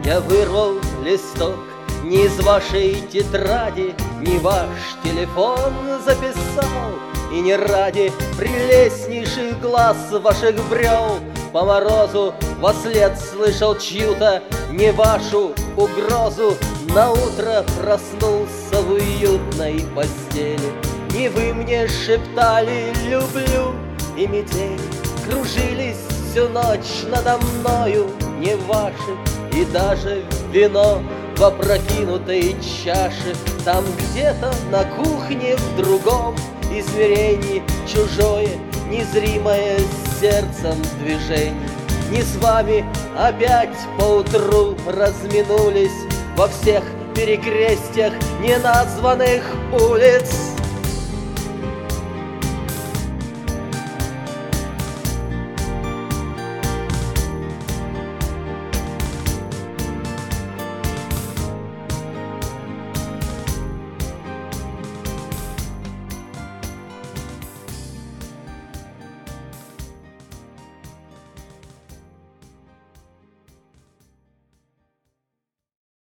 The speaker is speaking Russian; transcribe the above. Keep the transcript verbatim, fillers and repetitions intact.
Я вырвал листок не из вашей тетради, не ваш телефон записал, и не ради прелестнейших глаз ваших брел по морозу вослед слышал чью-то не вашу угрозу. Наутро проснулся в уютной постели. Не вы мне шептали «люблю», и метели кружились всю ночь надо мною, не ваши, и даже вино в опрокинутой чаше. Там где-то на кухне в другом измерении чужое, незримое сердцем движение. Не с вами опять поутру разминулись во всех перекрестьях неназванных улиц.